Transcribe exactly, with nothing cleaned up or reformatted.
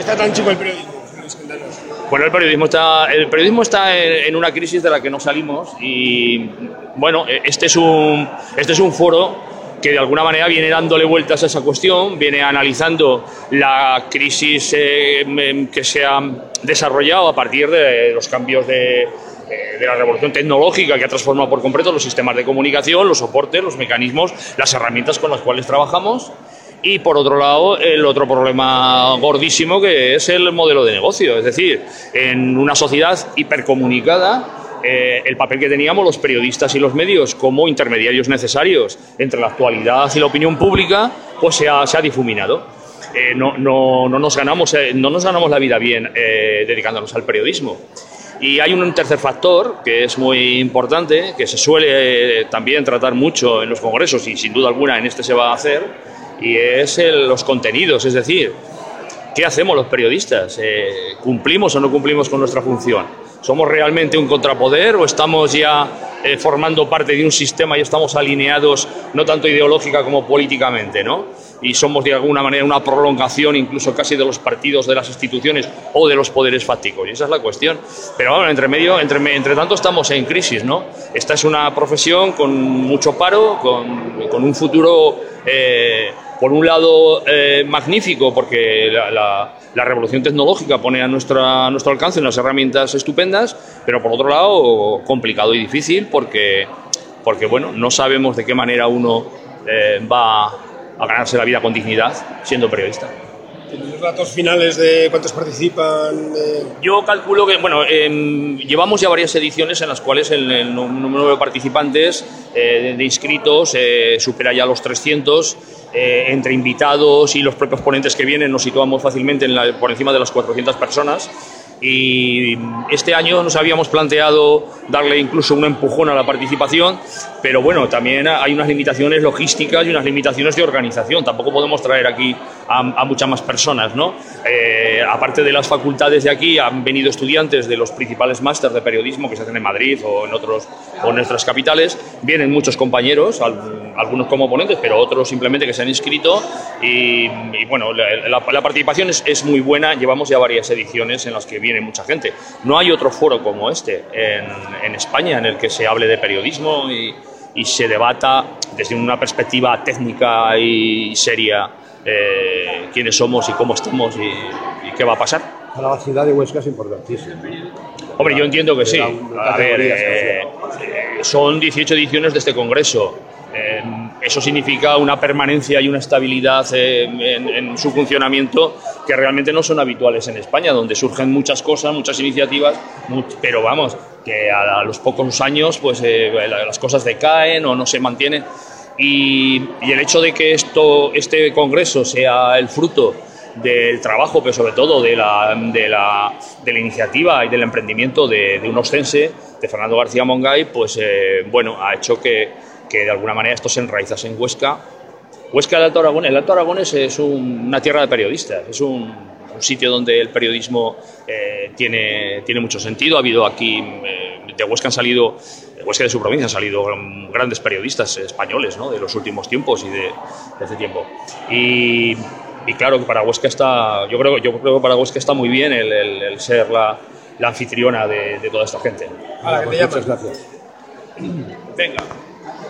está tan chico el periodismo? Bueno, el periodismo está, el periodismo está en, en una crisis de la que no salimos y, bueno, este es un, este es un foro que de alguna manera viene dándole vueltas a esa cuestión, viene analizando la crisis eh, que se ha desarrollado a partir de los cambios de, de la revolución tecnológica que ha transformado por completo los sistemas de comunicación, los soportes, los mecanismos, las herramientas con las cuales trabajamos. Y por otro lado, el otro problema gordísimo que es el modelo de negocio. Es decir, en una sociedad hipercomunicada, eh, el papel que teníamos los periodistas y los medios como intermediarios necesarios entre la actualidad y la opinión pública, pues se ha, se ha difuminado. Eh, no, no, no, nos ganamos, eh, no nos ganamos la vida bien eh, dedicándonos al periodismo. Y hay un tercer factor que es muy importante, que se suele eh, también tratar mucho en los congresos y sin duda alguna en este se va a hacer, y es el, los contenidos, es decir, ¿qué hacemos los periodistas? Eh, ¿Cumplimos o no cumplimos con nuestra función? ¿Somos realmente un contrapoder o estamos ya eh, formando parte de un sistema y estamos alineados no tanto ideológica como políticamente, ¿no? Y somos de alguna manera una prolongación incluso casi de los partidos, de las instituciones o de los poderes fácticos, y esa es la cuestión. Pero bueno, entre medio, entre, entre tanto estamos en crisis, ¿no? Esta es una profesión con mucho paro, con, con un futuro eh, por un lado eh, magnífico porque la, la, la revolución tecnológica pone a, nuestra, a nuestro alcance unas herramientas estupendas, pero por otro lado complicado y difícil porque, porque bueno, no sabemos de qué manera uno eh, va a ganarse la vida con dignidad siendo periodista. ¿Tienes datos finales de cuántos participan? De... Yo calculo que, bueno, eh, llevamos ya varias ediciones en las cuales el, el número de participantes, eh, de, de inscritos, eh, supera ya los trescientos. Eh, entre invitados y los propios ponentes que vienen nos situamos fácilmente en la, por encima de las cuatrocientas personas. Y este año nos habíamos planteado darle incluso un empujón a la participación, pero bueno, también hay unas limitaciones logísticas y unas limitaciones de organización. Tampoco podemos traer aquí a, a muchas más personas, ¿no? Eh, aparte de las facultades de aquí, han venido estudiantes de los principales másters de periodismo que se hacen en Madrid o en otros o en nuestras capitales. Vienen muchos compañeros, al, algunos como ponentes, pero otros simplemente que se han inscrito. Y, y bueno, la, la, la participación es, es muy buena. Llevamos ya varias ediciones en las que viene mucha gente. No hay otro foro como este en, en España en el que se hable de periodismo y, y se debata desde una perspectiva técnica y seria eh, quiénes somos y cómo estamos y, y qué va a pasar. Para la ciudad de Huesca es importantísimo. Hombre, yo entiendo que sí. A ver, eh, son dieciocho ediciones de este congreso. Eh, eso significa una permanencia y una estabilidad eh, en, en su funcionamiento que realmente no son habituales en España, donde surgen muchas cosas, muchas iniciativas, much, pero vamos, que a, a los pocos años pues eh, las cosas decaen o no se mantienen. Y, y el hecho de que esto, este congreso sea el fruto del trabajo, pero sobre todo de la, de la, de la iniciativa y del emprendimiento de, de un ostense, de Fernando García Mongay, pues eh, bueno, ha hecho que que de alguna manera esto se enraizase en Huesca. Huesca del Alto Aragón, el Alto Aragonés es un, una tierra de periodistas, es un, un sitio donde el periodismo eh, tiene, tiene mucho sentido. Ha habido aquí, eh, de Huesca han salido, de Huesca de su provincia han salido grandes periodistas españoles, ¿no? De los últimos tiempos y de, de hace tiempo. Y, y claro que para Huesca está, yo creo, yo creo que para Huesca está muy bien el, el, el ser la, la anfitriona de, de toda esta gente. Hola, ¿qué te llamas? Muchas gracias. Venga.